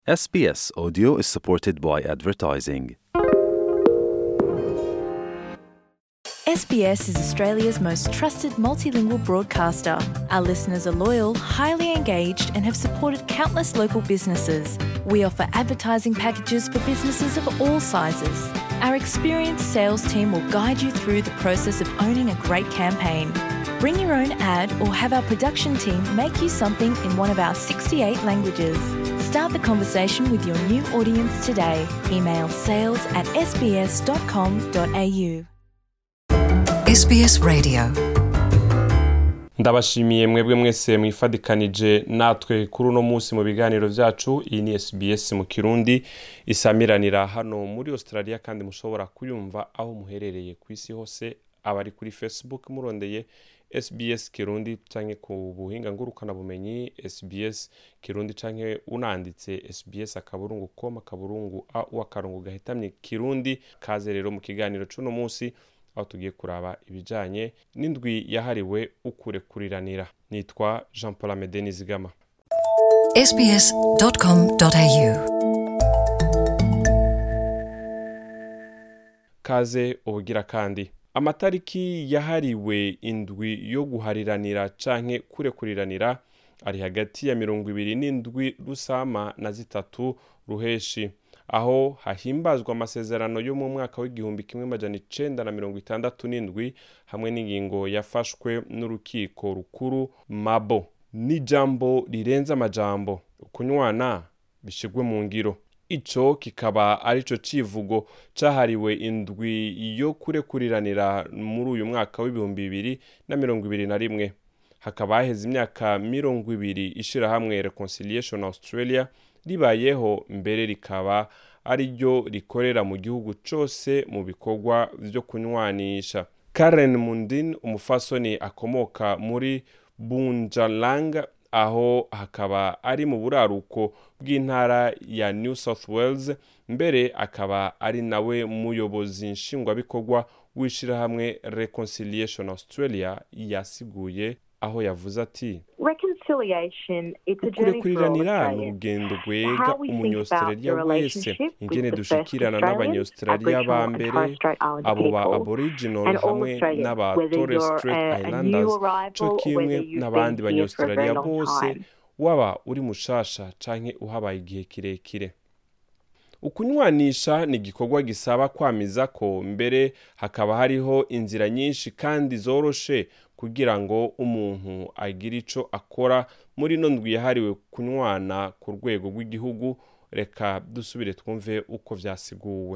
SBS Audio is supported by advertising. SBS is Australia's most trusted multilingual broadcaster. Our listeners are loyal, highly engaged, and have supported countless local businesses. We offer advertising packages for businesses of all sizes. Our experienced sales team will guide you through the process of owning a great campaign. Bring your own ad or have our production team make you something in one of our 68 languages. Start the conversation with your new audience today. Email sales@sbs.com.au. SBS Radio. Ndabashimiye mwebwe mwese mwifadikanije natwe kuri uno munsi mu biganiro byacu. Iyi ni SBS mu Kirundi isamiranira hano muri Australia kandi mushobora kuyumva aho muherereye ku isi hose, abari kuri Facebook murondeye SBS Kirundi canke ku buhinga ngurukana bumenyi SBS Kirundi canke unanditse SBS _com /au gahitamye Kirundi. Kaze rero mu kiganiro c'uno munsi aho tugiye kuraba ibijanye n'indwi yahariwe ukurekuriranira. Nitwa Jean Paul Amede Nizigama. sbs.com.au. Kaze ubugira kandi. Amatariki yahariwe indwi yo guhariranira canke kurekuriranira ari hagati ya 27 Rusama na 3 Ruheshi, aho hahimbazwa amasezerano yo mu mwaka w'igihumbi 1967 hamwe n'ingingo yafashwe n'urukiko rukuru Mabo. N'ijambo rirenza amajambo, kunywana bishigwe mu ngiro. Ico kikaba arico civugo cahariwe indwi yo kurekuriranira muri uyu mwaka w'ibihumbi 2021. Hakaba haheze imyaka 20 ishirahamwe Reconciliation Australia ribayeho, mbere rikaba ari ryo rikorera mu gihugu cose mu bikorwa vyo kunywanisha. Karen Mundin, umufasoni akomoka muri Bunjalanga, aho hakaba ari mu buraruko bw'intara ya New South Wales, mbere akaba ari nawe muyobozi nshingwabikorwa w'ishirahamwe Reconciliation Australia, yasiguye aho yavuze ati kurekuriranira ni urugendo rwega umunyaustralia wese, ingene dushikirana n'abanyaustralia ba mbere, abo ba Aboriginal hamwe n'aba Torres Strait Islanders, co kimwe n'abandi banyaustralia bose, waba uri mushasha canke uhabaye igihe kirekire. Ukunywanisha ni igikorwa gisaba kwamiza ko, mbere hakaba hariho inzira nyinshi kandi zoroshe kugira ngo umuntu agire ico akora muri no ndwi yahariwe kunywana ku rwego rw'igihugu. Reka dusubire twumve uko vyasiguwe.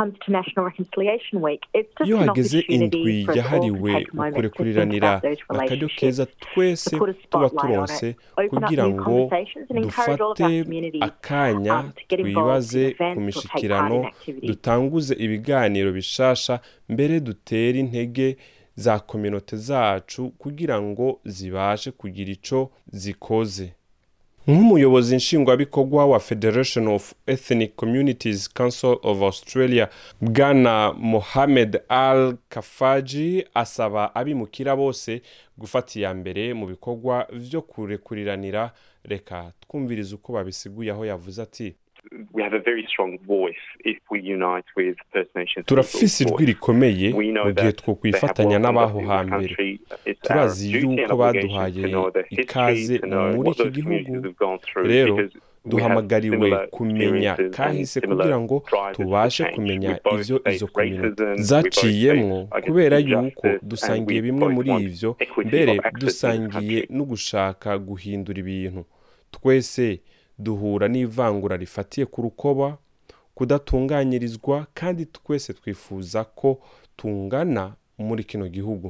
Iyo hageze indwi yahariwe ukurekuriranira, akaryo keza twese tuba turonse kugira ngo dufate akanya twibaze ku mishikirano, dutanguze ibiganiro bishasha, mbere dutere intege za community zacu kugira ngo zibashe kugira ico zikoze. Nk'umuyobozi nshingwabikorwa wa Federation of Ethnic Communities Council of Australia, Bwana Mohamed Al-Kafaji asaba abimukira bose gufata iya mbere mu bikorwa vyo kurekuriranira. Reka twumvirize uko babisiguye aho yavuze ati: We have a very strong voice if we unite with First Nations. Turafise ijwi rikomeye mu gihe twokwifatanya n'abaho hambere. Turazi yuko baduhaye ikaze muri iki gihugu, rero duhamagariwe kumenya kahise kugira ngo tubashe kumenya ivyo izo community zaciyemwo, kubera yuko dusangiye bimwe muri ivyo, mbere dusangiye no gushaka guhindura ibintu. Twese duhura n'ivangura rifatiye ku rukoba, kudatunganyirizwa, kandi twese twifuza ko tungana muri kino gihugu.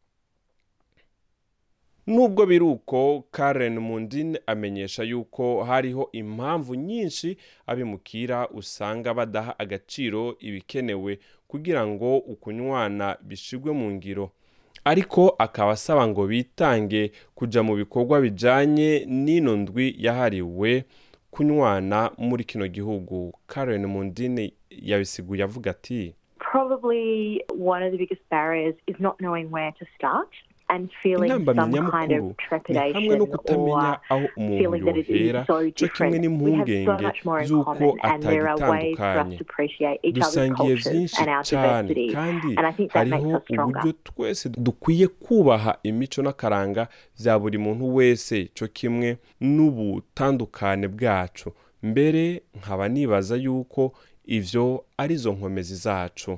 Nubwo biruko, Karen Mundin amenyesha yuko hariho impamvu nyinshi abimukira usanga badaha agaciro ibikenewe kugira ngo ukunywana bishigwe mu ngiro, ariko akaba asaba ngo bitange kuja mu bikorwa bijanye n'ino ndwi yahariwe kunywana muri kino gihugu. Karen Mundin yabisiguye avuga ati: Probably one of the biggest barriers is not knowing where to start. intambamyi nyamukuru ni hamwe no kutamenya aho umuntu yohera cyo kimwe n'impungenge z'uko atagitandukanye. Dusangiye byinshi cyane kandi hariho uburyo twese dukwiye kubaha imico n'akaranga bya buri muntu wese cyo kimwe n'ubutandukane bwacu. Mbere nkaba nibaza yuko ivyo arizo nkomezi zacu.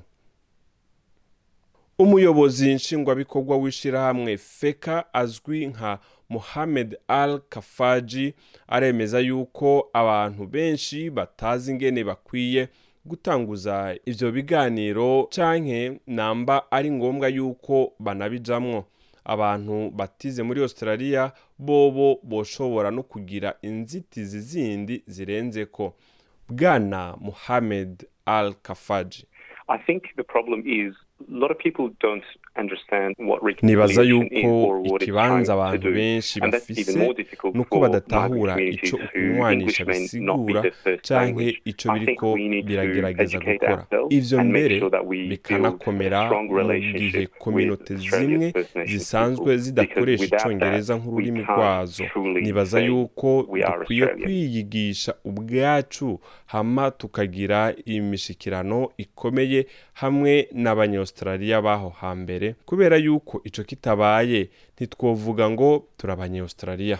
Umuyobozi nshingwabikorwa w'ishirahamwe FECA azwi nka Mohamed Al-Kafaji aremeza yuko abantu benshi batazi ingene bakwiye gutanguza ivyo biganiro canke namba ari ngombwa yuko banabijamwo. Abantu batize muri Australia bobo boshobora no kugira inzitizi zindi zirenzeko. Bwana Mohamed Al-Kafaji: I think the problem is a lot of people don't understand what nibaza reconciliation is yuko or what it's ikibanza trying to abantu do. benshi And that's bafise even more difficult nuko for badatahura migrant ico communities who ukunywanisha English may not be bisigura their first canke language. ico I think biriko we need to biragerageza educate gukora. ourselves Ivyo and make mbere sure that we build bikanakomera a strong mu gihe relationship kominote with zimwe Australia's First Nations zisanzwe people, zidakoresha because without icongereza that, nk'ururimi we can't rwazo. truly Nibaza say yuko we are dukwiye Australian. kwiyigisha ubwacu hama tukagira imishikirano ikomeye hamwe n'abanyaustralia baho hambere, kubera yuko ico kitabaye ntitwovuga ngo turabanyaustralia.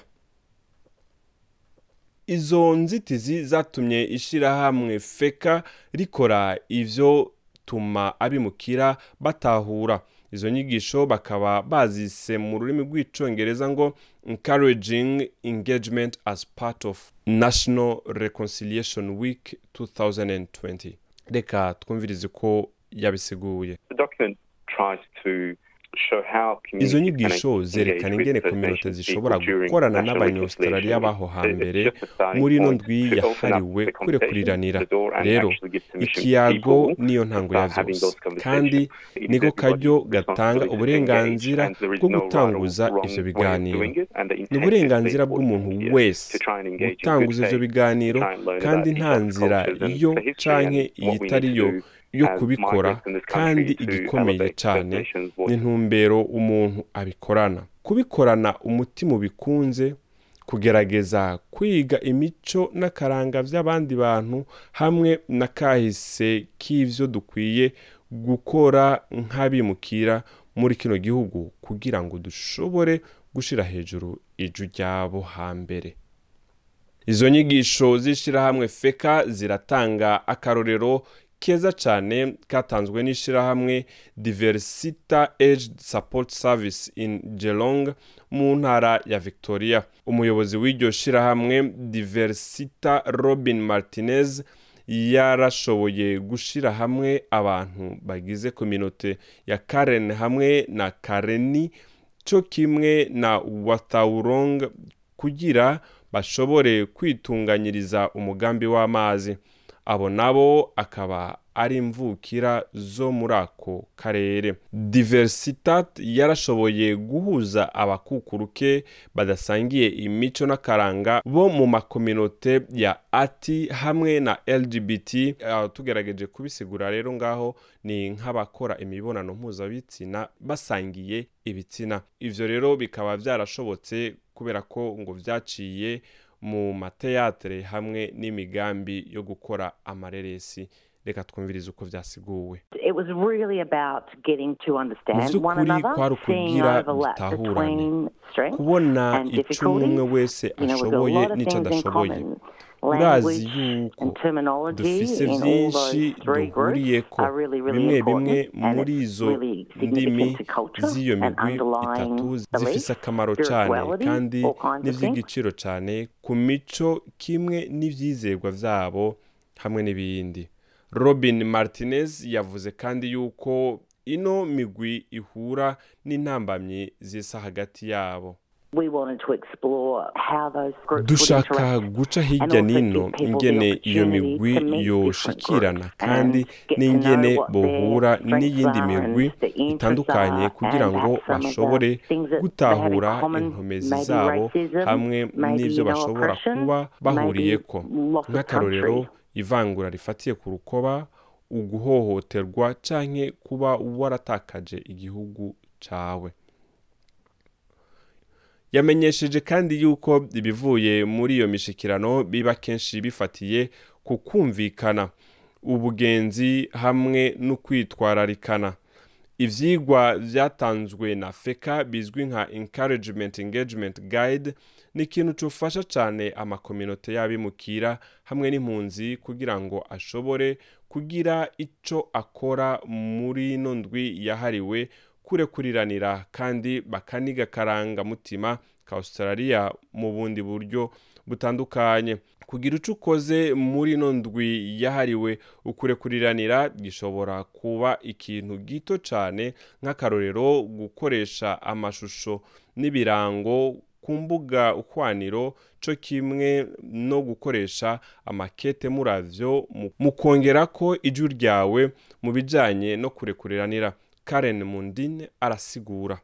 Izo nzitizi zatumye ishirahamwe FECA rikora ivyo tuma abimukira batahura. Izo nyigisho bakaba bazise mu rurimi rw'icongereza ngo Encouraging Engagement as Part of National Reconciliation Week 2020. Reka twumvirize ko yabisiguye. The document tries to show how Izo communities nyigisho can zerekana engage ingene with First kominote Nations zishobora people during gukorana national n'abanyaustralia reconciliation. baho It's hambere just a starting muri ino point ndwi to open up yahariwe the conversation, kurekuriranira. the door, and Rero actually give permission to ikiyago people niyo to ntango start ya having vyose, those conversations. kandi It is niko everybody's karyo gatanga responsibility to uburenganzira engage, and there is bwo no right or gutanguza wrong ivyo way of biganiro. doing it, and the Ni intent is uburenganzira very bw'umuntu important here, wese to try and engage in good gutanguza ivyo faith, biganiro, to try and learn kandi about nta each other's nzira cultures and iyo the history, canke and what we need to iyitariyo do yo as kubikora, migrants in this kandi country to igikomeye elevate cyane First Nations voices. n'intumbero umuntu abikorana. Kubikorana umutima bikunze, kugerageza kwiga imico n'akaranga by'abandi bantu hamwe na kahise k'ivyo dukwiye gukora nk'abimukira muri kino gihugu kugira ngo dushobore gushira hejuru iju ryabo hambere. Izo nyigisho z'ishirahamwe FECA ziratanga akarorero keza cyane katanzwe n'ishirahamwe Diversita Aged Support Service in Geelong mu ntara ya Victoria. Umuyobozi w'iryo shirahamwe Diversita, Robin Martinez, yarashoboye gushira hamwe abantu bagize kominote ya Karen hamwe na Kareni cyo kimwe na Wathaurong kugira bashobore kwitunganyiriza umugambi w'amazi. Abo nabo akaba ari imvukira zo muri ako karere. Diversitat yarashoboye guhuza abakukuruke badasangiye imico n'akaranga bo mu makominote ya ATI hamwe na LGBT. Tugerageje kubisigura rero ngaho ni nk'abakora imibonano mpuzabitsina basangiye ibitsina. Ivyo rero bikaba byarashobotse kubera ko ngo vyaciye mu mateatre hamwe n'imigambi yo gukora amareresi. Reka twumvirize uko vyasiguwe. It was really about getting to understand one another, seeing overlap between strengths kubona and difficulties. umwe wese ashoboye n'ico adashoboye. Urazi yuko dufise vyinshi duhuriyeko, bimwe bimwe muri izo ndimi z'iyo migwi itatu zifise akamaro cane kandi n'ivy'igiciro cane ku mico kimwe n'ivyizerwa vyabo hamwe n'ibindi. Robin Martinez yavuze kandi yuko ino migwi ihura n'intambamyi zisa hagati yabo. Dushaka guca hirya nino ingene iyo migwi yoshikirana kandi n'ingene bohura n'iyindi migwi itandukanye kugira ngo bashobore gutahura inkomezi zabo hamwe n'ivyo bashobora kuba bahuriyeko. Nk'akarorero, ivangura rifatiye ku rukoba, uguhohoterwa canke kuba waratakaje igihugu cawe. Yamenyesheje kandi yuko ibivuye muri iyo mishikirano biba kenshi bifatiye ku kumvikana, ubugenzi hamwe no kwitwararikana. Ivyigwa vyatanzwe na FECA bizwi nka Encouragement Engagement Guide ni ikintu cufasha cyane amakominote y'abimukira hamwe n'impunzi kugira ngo ashobore kugira ico akora muri ino ndwi yahariwe kurekuriranira kandi bakaniga karanga mutima ka Australia mu bundi buryo butandukanye. Kugira uco ukoze muri ino ndwi yahariwe ukurekuriranira gishobora kuba ikintu gito cyane, nk'akarorero gukoresha amashusho n'ibirango ku mbuga ukwaniro, co kimwe no gukoresha amakete muravyo mu kongera ko ijwi ryawe mu bijanye no kurekuriranira. Karen Mundine arasigura.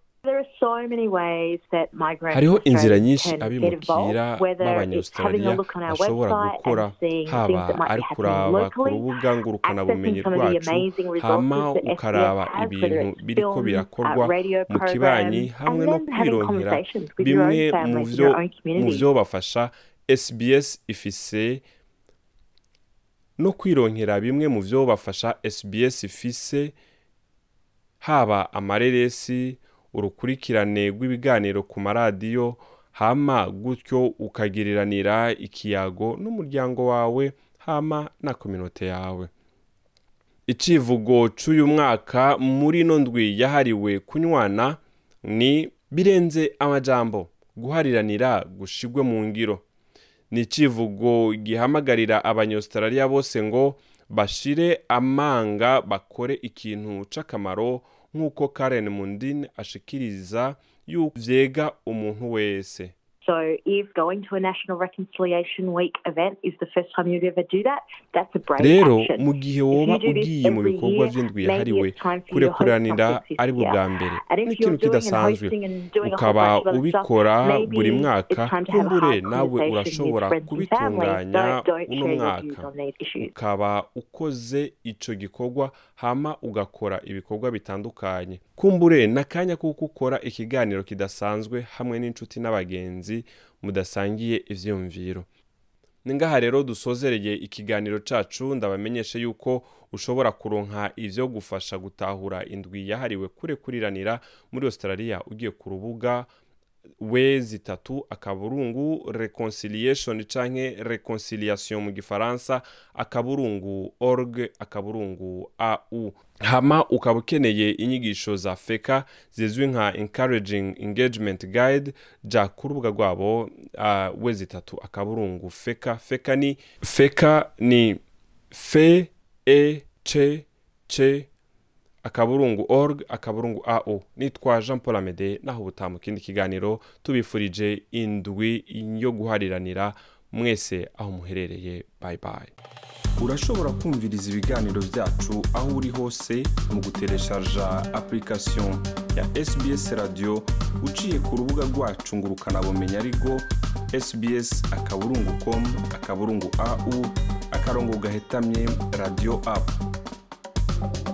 Hariho inzira nyinshi abimukira b'Abanyaustralia bashobora gukora, haba ari kuraba ku rubuga ngurukana bumenyi rwacu, hama ukaraba ibintu biriko birakorwa mu kibanyi hamwe no kwironkera bimwe mu vyo bafasha. SBS ifise no kwironkera bimwe mu vyo bafasha SBS ifise, haba amareresi, urukurikirane rw'ibiganiro ku maradiyo, hama gutyo ukagiriranira ikiyago n'umuryango wawe hama na kominote yawe. Icivugo c'uyu mwaka muri ino ndwi yahariwe kunywana ni birenze amajambo, guhariranira gushigwe mu ngiro. Ni icivugo gihamagarira Abanyaustralia bose ngo bashire amanga bakore ikintu c'akamaro, nk'uko Karen Mundine ashikiriza yuko vyega umuntu wese. So if going to a National Reconciliation Week event is the first time you'd ever do that, that's a brave action. Rero mu gihe woba ugiye mu bikorwa vy'indwi yahariwe kurekuranira ari bwa mbere, n'ikintu kidasanzwe ukaba ubikora buri mwaka, kumbure nawe urashobora kubitunganya uno mwaka, ukaba ukoze ico gikorwa hama ugakora ibikorwa bitandukanye. Kumbure nakanya kuko ukora ikiganiro kidasanzwe hamwe n'inshuti n'abagenzi mudasangiye ivyumviro. Ningaha rero dusozereye ikiganiro cacu, ndabamenyeshe yuko ushobora kuronka ivyo gufasha gutahura indwi yahariwe kurekuriranira muri Australia ugiye ku rubuga www.akaburungu reconciliation canke reconciliation mu gifaransa _org/au. Hama ukaba ukeneye inyigisho za FECA zizwi nka Encouraging Engagement Guide, ja ku rubuga rwabo www.FECA. FECA ni FECA_org/au. Nitwa Jean Paul Amede, naho butamu kindi kiganiro tubifurije indwi yo guhariranira mwese aho muherereye. Bye bye. Urashobora kumviriza ibiganiro vyacu aho uri hose mu gutereshaja application ya SBS Radio uciye ku rubuga rwacu ngurukana bumenyi arigo sbs.com/au/radio app.